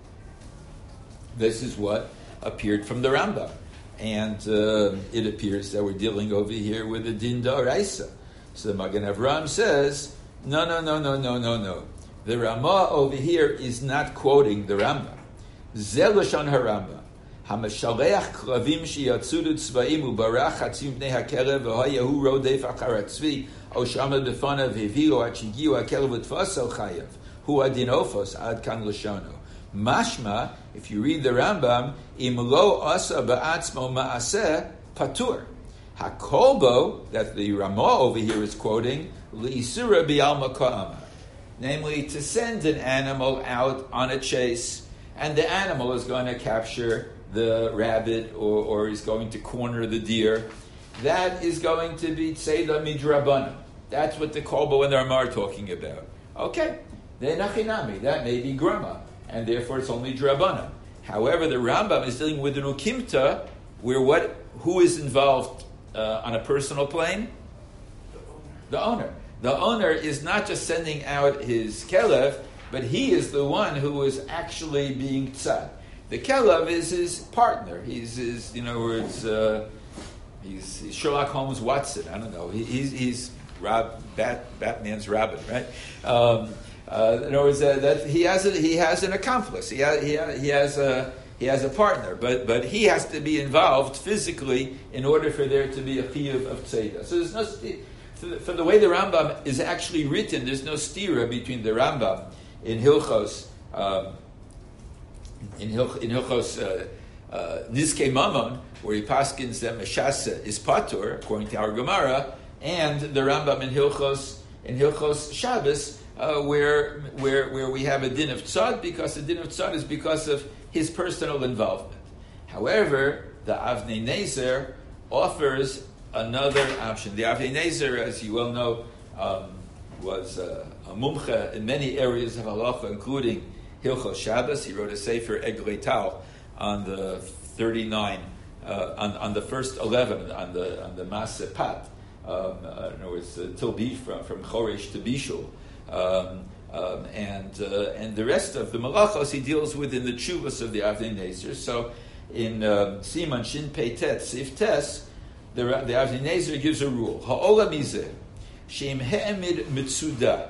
This is what appeared from the Rambam. And uh, it appears that we're dealing over here with a din d'oraisa. So the Magen Avraham says, no, no, no, no, no, no, no. The Ramah over here is not quoting the Rambam. Zeh lashon harambam. Hameshaleach klavim sheyatzudu tzvaim ubarach hatzim bnei hakelev v'hayahu rodef achar hatzvi oshama b'fanav hevilu ad shigiu hakelev utfaso chayav hu adinofos ad kan lashono. Mashma, if you read the Rambam, im lo asa ba'atzmo ma'aseh patur. Hakolbo, that the Ramah over here is quoting, li'isura bi'alma ka'ama. Namely, to send an animal out on a chase, and the animal is going to capture the rabbit, or, or is going to corner the deer. That is going to be tzeda midrabanan. That's what the Kolbo and the Ramah are talking about. Okay, then nachinami, that may be grama, and therefore it's only drabanan. However, the Rambam is dealing with an ukimta, where what, who is involved uh, on a personal plane? The owner. The owner is not just sending out his kelev, but he is the one who is actually being tzad. The kelev is his partner. He's his, in other words, uh, he's, he's Sherlock Holmes Watson. I don't know. He, he's he's Rob, Bat, Batman's Robin, right? Um, uh, in other words, uh, that he has a, he has an accomplice. He has, he has, he has a he has a partner, but but he has to be involved physically in order for there to be a chiyuv of tzeda. So there's no for the, for the way the Rambam is actually written, there's no stira between the Rambam in Hilchos. Um, In, Hil- in Hilchos uh, uh, Nizkei Mamon, where he paskins that Meshasa is patur, according to our Gemara, and the Rambam in Hilchos in Hilchos Shabbos, uh, where where where we have a din of tzad, because the din of tzad is because of his personal involvement. However, the Avnei Nezer offers another option. The Avnei Nezer, as you well know, um, was uh, a mumcha in many areas of halacha, including Hilchos Shabbos. He wrote a sefer Eglei Tal on the thirty-nine, uh, on, on the first eleven, on the on the Maseh Pat. Um, uh, in other words, uh, till be from from Choresh to Bishul, um, um, and uh, and the rest of the Malachos he deals with in the Tshuvos of the Avnei Nezer. So in um, Siman Shin Pei Tet Sif Tes, the the Avnei Nezer gives a rule: Ha'olam Mizeh Sheim He'emid Mitzuda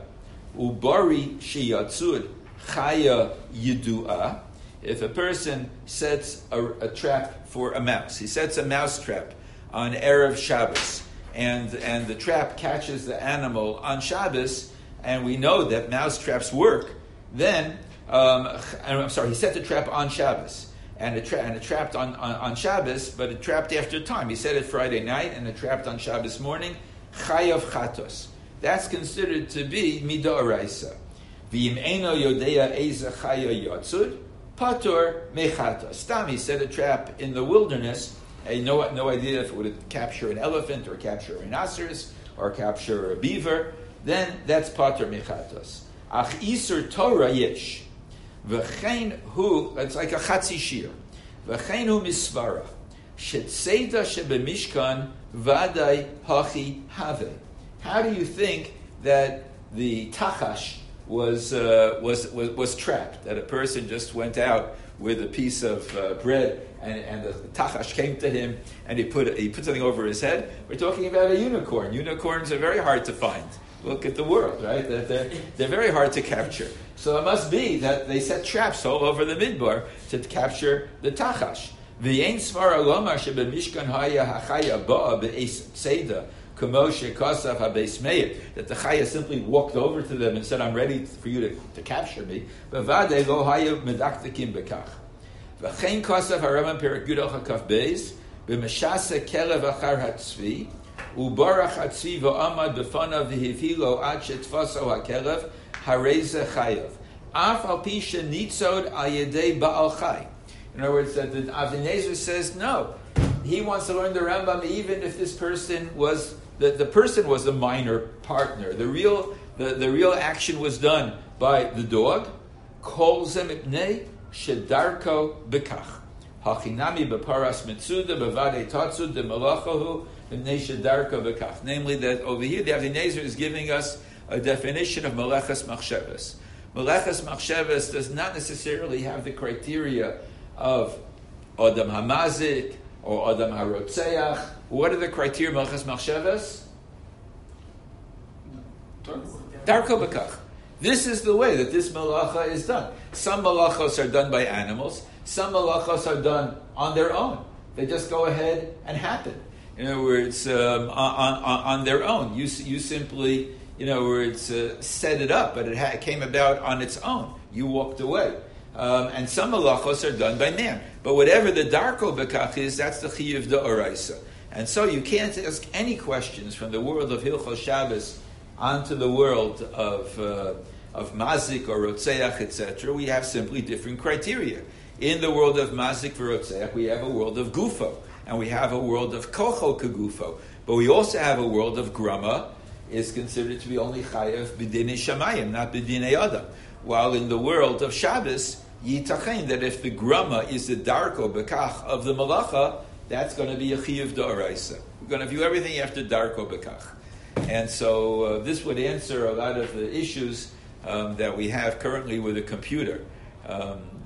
Ubari Sheyatzud Chaya Yidua. If a person sets a, a trap for a mouse, he sets a mouse trap on Erev Shabbos, and and the trap catches the animal on Shabbos, and we know that mouse traps work. Then, um, I'm sorry, he set the trap on Shabbos, and it, tra- and it trapped on, on, on Shabbos, but it trapped after time. He set it Friday night, and it trapped on Shabbos morning. Chayav Chatos. That's considered to be Midoraisa. V'im eno yodea eza chaya yatzud, patur mechatos. Stam, he set a trap in the wilderness, and no, no idea if it would capture an elephant, or capture a rhinoceros, or capture a beaver, then that's patur mechatos. Ach isur Torah yesh. V'chein hu, that's like a chatzi shir. V'chein hu misvara. Shetzeda shebemishkan vadai hachi have. How do you think that the tachash was, uh, was was was trapped? That a person just went out with a piece of uh, bread, and, and the tachash came to him, and he put he put something over his head. We're talking about a unicorn. Unicorns are very hard to find. Look at the world, right? They're, they're very hard to capture. So it must be that they set traps all over the midbar to capture the tachash. V'yein svara lomar shebemishkan haya hachaya ba'a be'es tzeda. That the Chaya simply walked over to them and said, I'm ready for you to, to capture me. But Vade lo hayu medaktekim bekach. V'chein kosav haraman perik yudal hakaf beis b'meshase kelev achar hatzvi ubarach hatzvi v'amad b'fanav v'hivilo ad shetfaso hakelev hareze chayav af al pi shenitzod al yedei ba'al chai. In other words, that the Avnei Nezer says no. He wants to learn the Rambam even if this person was the, the person was the minor partner. The real the, the real action was done by the dog. Kol zem ipnei shedarko bekach. Hachinami beparas mitzuda bevade tatzud de malachahu ipnei shedarko bekach. Namely, that over here the Avnei Nezer is giving us a definition of meleches machshavas. Meleches machshavas does not necessarily have the criteria of Adam Hamazik or Adam HaRotzeach. What are the criteria of Melchas Machshavas? Darko B'kach. This is the way that this malacha is done. Some malachos are done by animals. Some malachos are done on their own. They just go ahead and happen. In other words, um, on, on, on their own. You, you simply, in other words, uh, set it up, but it, ha- it came about on its own. You walked away. Um, and some malachos are done by man. But whatever the darko bekach is, that's the chiyuv d'oraisa. And so you can't ask any questions from the world of Hilchos Shabbos onto the world of uh, of mazik or rotzeach, et cetera. We have simply different criteria. In the world of mazik v'rotzeach, we have a world of gufo, and we have a world of kocho kegufo. But we also have a world of grama, is considered to be only chayav b'dinei shamayim, not b'dinei adam. While in the world of Shabbos, yitachen, that if the grama is the darko bekach of the malacha, that's going to be a chiyuv d'oraisa. We're going to view everything after darko bekach. And so uh, this would answer a lot of the issues um, that we have currently with a computer. Um,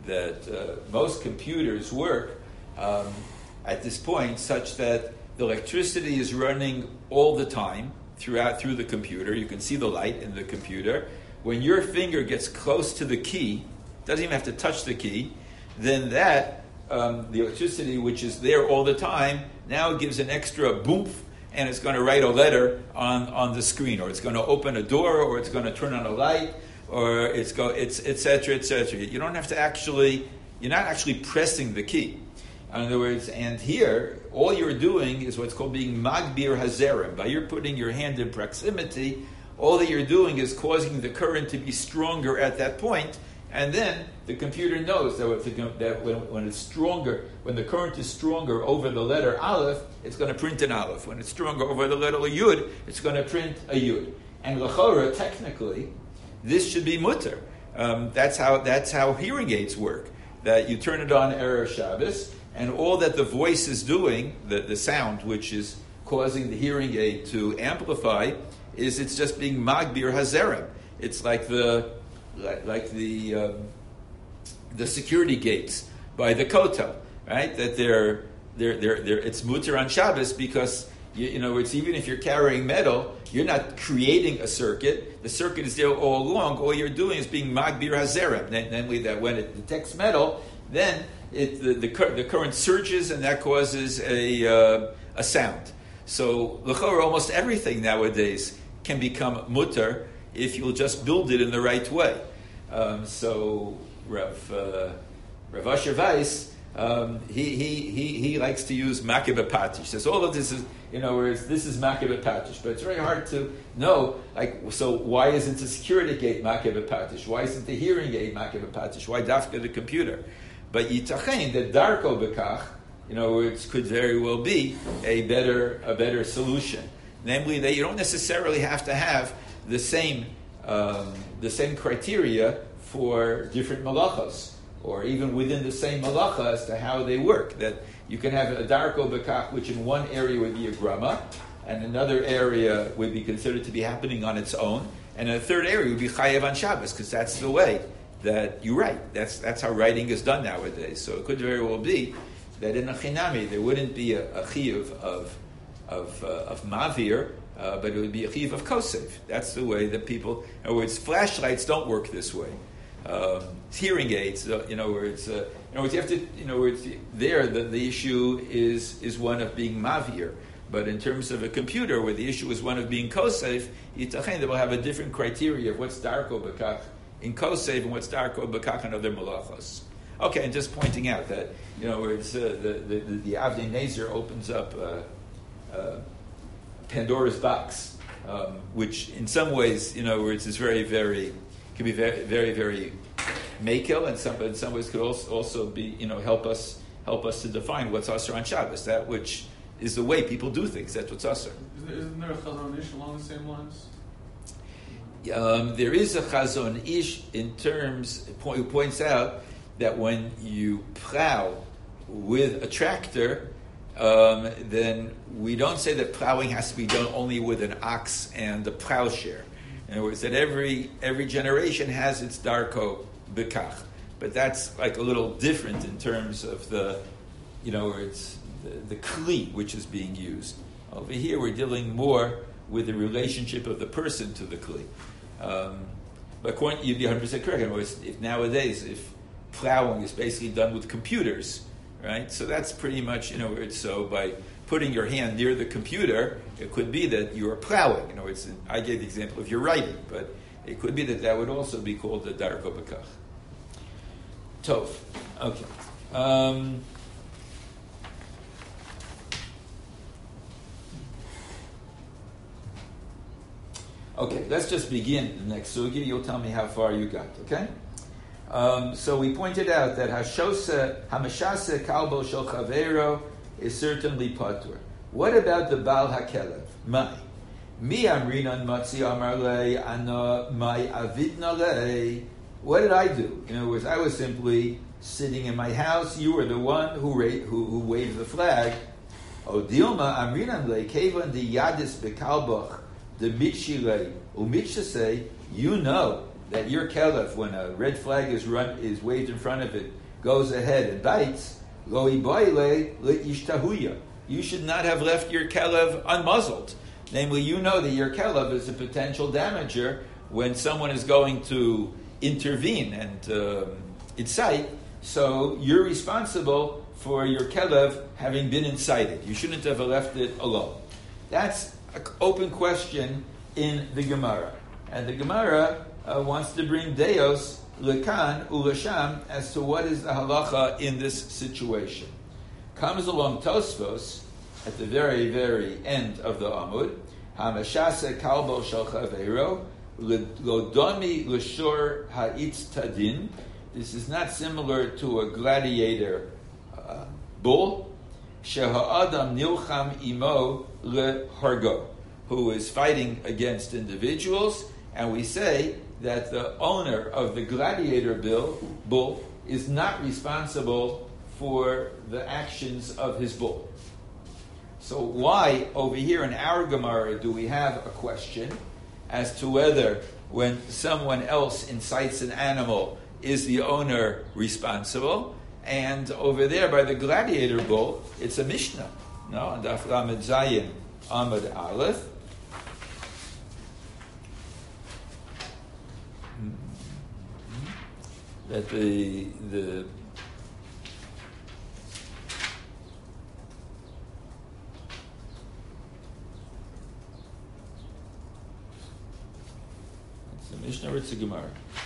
that uh, most computers work um, at this point such that the electricity is running all the time throughout through the computer. You can see the light in the computer. When your finger gets close to the key, doesn't even have to touch the key, then that, um, the electricity which is there all the time, now gives an extra boomf, and it's going to write a letter on, on the screen, or it's going to open a door, or it's going to turn on a light, or it's go, it's et cetera, et cetera. You don't have to actually, you're not actually pressing the key. In other words, and here, all you're doing is what's called being magbir hazerem. By you're putting your hand in proximity, all that you're doing is causing the current to be stronger at that point, and then the computer knows that, that when, when it's stronger, when the current is stronger over the letter Aleph, it's going to print an Aleph. When it's stronger over the letter Yud, it's going to print a Yud. And l'chora, technically, this should be mutter. Um, that's how that's how hearing aids work. That you turn it on Erev Shabbos, and all that the voice is doing, the, the sound which is causing the hearing aid to amplify, is it's just being magbir hazerem. It's like the like, like the um, the security gates by the kotel, right? That they're they're they're, they're it's mutter on Shabbos because you, you know it's even if you're carrying metal, you're not creating a circuit. The circuit is there all along. All you're doing is being magbir hazerem. Namely, that when it detects metal, then it the the, the current surges and that causes a uh, a sound. So l'chora, almost everything nowadays can become mutter if you'll just build it in the right way. Um, so Rav uh, Rav Asher Weiss, um, he, he he he likes to use makeh b'patish. Says all of this is, you know, whereas this is makeh b'patish, but it's very hard to know. Like, so why isn't the security gate makeh b'patish? Why isn't the hearing aid makeh b'patish? Why dafka the computer? But yitachein that darko b'kach, you know, it could very well be a better a better solution. Namely, that you don't necessarily have to have the same um, the same criteria for different malachos, or even within the same malacha as to how they work. That you can have a darko bekach, which in one area would be a grama, and another area would be considered to be happening on its own, and a third area would be chayev on Shabbos, because that's the way that you write. That's that's how writing is done nowadays. So it could very well be that in a chinami there wouldn't be a, a chiyuv of of uh, of mavir, uh, but it would be a chiyuv of kosev. That's the way that people. In other words, flashlights don't work this way. Um, hearing aids, uh, you know, where it's, uh, you know, you have to, you know, where it's, there the, the issue is is one of being mavir. But in terms of a computer, where the issue is one of being kosev, yitachen, they will have a different criteria of what's darko bekach in kosev and what's darko bekach in other malachos. Okay, and just pointing out that, you know, where it's uh, the the the, the Avnei Nezer opens up uh, uh, Pandora's box, um, which in some ways, you know, where it's is very very can be very very very makel, and some but in some ways could also also be, you know, help us help us to define what's asur on Shabbos, that which is the way people do things. That's what's asur. Isn't there a Chazon Ish along the same lines? Um, there is a Chazon Ish in terms who points out that when you plow with a tractor, um, then we don't say that plowing has to be done only with an ox and a plowshare. In other words, that every every generation has its darko bekach, but that's like a little different in terms of the, you know, where it's the, the kli which is being used. Over here, we're dealing more with the relationship of the person to the kli. Um, but according, you'd be one hundred percent correct. In other words, if nowadays, if plowing is basically done with computers, right? So that's pretty much, you know, it's so by putting your hand near the computer, it could be that you are plowing. You know, it's I gave the example of you're writing, but it could be that that would also be called the darko bekach. Tov. Okay. Um, okay, let's just begin the next sugi. You'll tell me how far you got, okay? Um, so we pointed out that Hashose, Hamashase Kalbo Shel Chavero is certainly patur. What about the Baal HaKelev? Mai. Mi Amrinan Matzi Amarle Ana Mai Avidna Le. What did I do? In other words, I was simply sitting in my house. You were the one who ra- who, who waved the flag. O Dilma Amrinan Le Kevan the Yadis Bekalbach the Mitchile Umitchase. You know that your kelev, when a red flag is run is waved in front of it, goes ahead and bites, lo iboile leishtahuya. You should not have left your kelev unmuzzled. Namely, you know that your kelev is a potential damager when someone is going to intervene and um, incite. So you're responsible for your kelev having been incited. You shouldn't have left it alone. That's an open question in the Gemara. And the Gemara uh, wants to bring Deos, Lekan, Ulasham, as to what is the halacha in this situation. Comes along Tosfos, at the very, very end of the Amud, Hamashase Kalbo Shel Chaveiro, Lodoni L'Shor Ha'itz Tadin. This is not similar to a gladiator uh, bull. Sheha'adam Nilcham Imo LeHargo, who is fighting against individuals, and we say that the owner of the gladiator bull, bull is not responsible for the actions of his bull. So why, over here in our Gemara, do we have a question as to whether when someone else incites an animal, is the owner responsible? And over there by the gladiator bull, it's a Mishnah. No, and Daf Lamed Zayin Amud Aleph. That the the it's a Mishnah or it's a Gemara?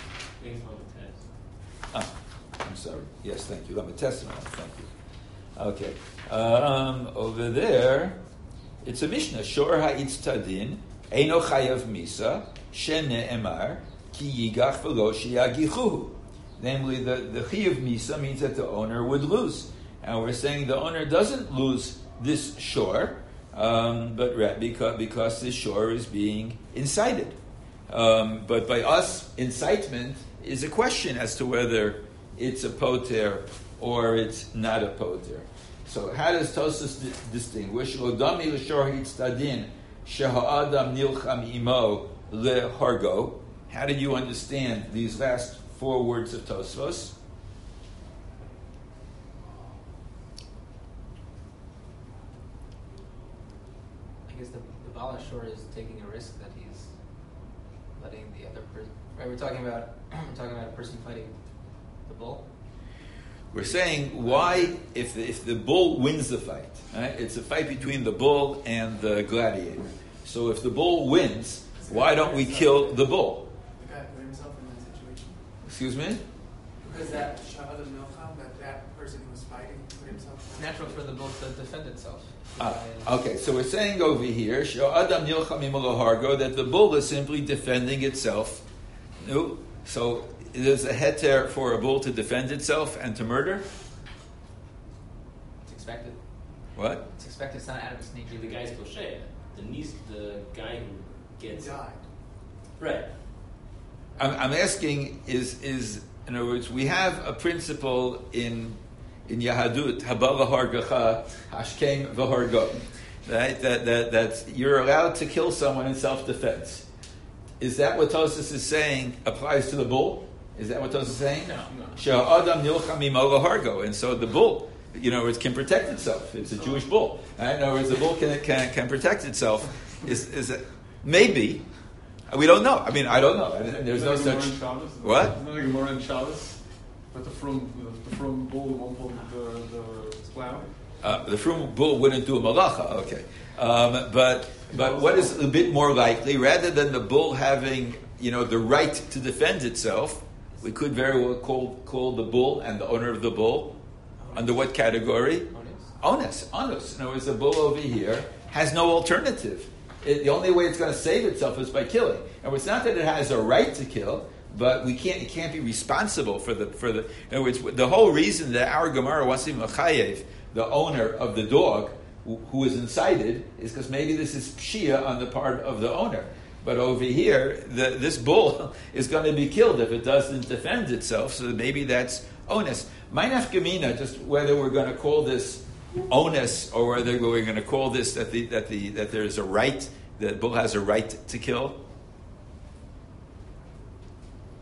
Ah, I'm sorry. Yes, thank you. Lamed Testament. Thank you. Okay. Um, over there, it's a Mishnah. Shor ha'itz tadin, eino chayav misa, shene emar, ki yigach v'lo shiyagichuhu. Namely, the, the chayav misa means that the owner would lose. And we're saying the owner doesn't lose this shor, um, but because, because this shor is being incited. Um, but by us, incitement is a question as to whether it's a poter or it's not a poter. So how does Tosas di- distinguish? Lodami l'shor hitztadin sheha'adam nilcham imo lehargo. How did you understand these last four words of Tosfos? I guess the, the Baal Shor is taking a risk that he's letting the other person. Right, we're talking about we're talking about a person fighting the bull. We're saying why, if the, if the bull wins the fight, right? It's a fight between the bull and the gladiator. So if the bull wins, why don't we kill the bull? The guy put himself in that situation. Excuse me? Because that Shahad al-Milcham, that that person who was fighting put himself It's in that natural for the bull to defend itself. Ah, okay, so we're saying over here, Adam Hargo, that the bull is simply defending itself. No, so there's a heter for a bull to defend itself and to murder? It's expected. What? It's expected. It's not out of its nature. The guy's Koshe, the niece, the guy who gets died. right. I'm, I'm asking, is, is, in other words, we have a principle in in Yahadut, Habala Hargacha, Hashkem V'Hargo, right? That, that, that you're allowed to kill someone in self-defense. Is that what Tosas is saying applies to the bull? Is that what Tosas is saying? No. Sha'adam nilcham imo lehargo. And so the bull, you know, it can protect itself. It's a Jewish bull. Right? In other words, the bull can, can, can protect itself. Is, is it, maybe. We don't know. I mean, I don't know. There's no such... What? Isn't that like Gemara and Shabbos? But the from the from bull won't pull the the plow. Uh, the from bull wouldn't do a malacha. Okay, um, but but what is a bit more likely? Rather than the bull having, you know, the right to defend itself, we could very well call call the bull and the owner of the bull under what category? Onus. Onus. In other words, the bull over here has no alternative. It, the only way it's going to save itself is by killing. And it's not that it has a right to kill, but we can't. It can't be responsible for the for the. In other words, the whole reason that our Gemara wants to be mechayev, the owner of the dog who, who is incited, is because maybe this is pshia on the part of the owner. But over here, the, this bull is going to be killed if it doesn't defend itself. So maybe that's onus. Meinaf gemina, just whether we're going to call this onus or whether we're going to call this that the that the that there is a right, the bull has a right to kill.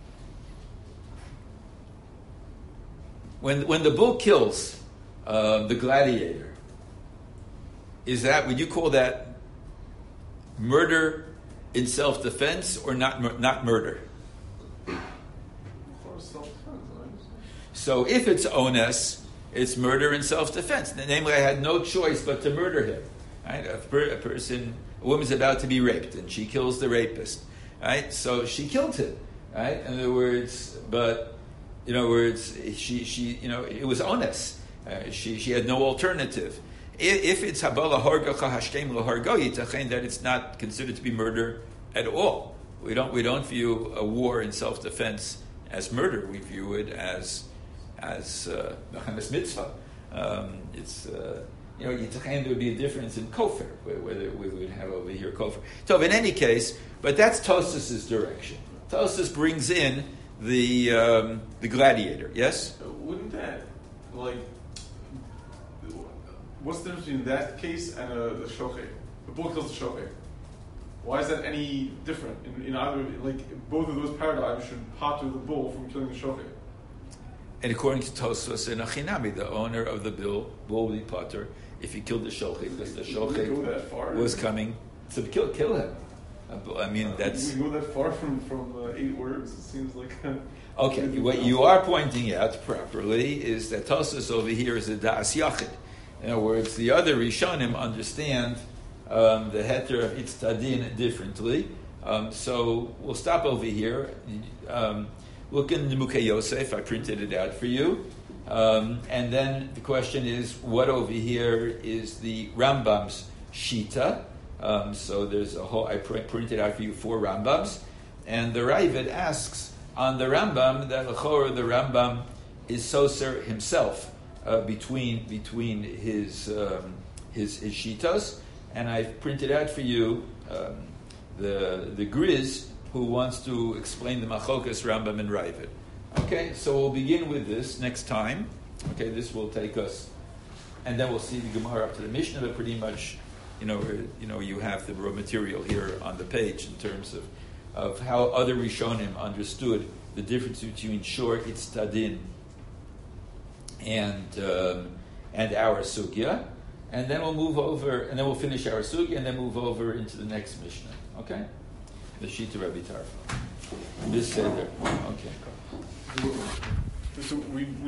when when the bull kills uh, the gladiator, is that, would you call that murder in self-defense or not mur- not murder? For self-defense, I understand. So if it's ones, it's murder in self-defense. Namely, I had no choice but to murder him. Right? A, per- a person, a woman's about to be raped, and she kills the rapist. Right? So she killed him. Right? In other words, but in other words, she she you know it was ones. Uh, she she had no alternative. If, if it's habala hargacha hashkem lahargo yitachen, that it's not considered to be murder at all. We don't we don't view a war in self-defense as murder. We view it as as uh, mitzvah. Um, it's uh, you know yitachen, there would be a difference in kofar, whether we would have over here kofar. So in any case, but that's Tosfos's direction. Tosfos brings in the um, the gladiator. Yes. Uh, Wouldn't that, like, what's the difference between that case and a, the shochet? The bull kills the shochet. Why is that any different? In, in either, like, both of those paradigms should part with the bull from killing the shochet. And according to Tosfos and Achinami, the owner of the bull, bull will be potter if he killed the shochet, because the Would we go that shochet far? was coming to kill kill him. Uh, I mean, that's We go that far from from uh, eight words. It seems like. okay. What you are pointing out properly is that Tosfos over here is a da'as yachid. In other words, the other Rishonim understand um, the heter of itztadin differently. Um, so we'll stop over here. Um, look in the Nimukei Yosef. I printed it out for you. Um, and then the question is, what over here is the Rambam's shita? Um, so there's a whole. I pr- printed out for you four Rambams, and the Ravid asks on the Rambam that l'chorah the Rambam is soser himself uh, between between his um, his his shitas, and I've printed out for you um, the the Griz who wants to explain the Machokas Rambam and Ravid. Okay, so we'll begin with this next time. Okay, this will take us, and then we'll see the Gemara up to the Mishnah, but pretty much. You know, you know, you have the raw material here on the page in terms of, of how other Rishonim understood the difference between Shor Itztadin and um, and our Sugya, and then we'll move over, and then we'll finish our Sugya, and then move over into the next Mishnah. Okay, the Shita Rabbi Tarfa. This Seder. Okay. So we. we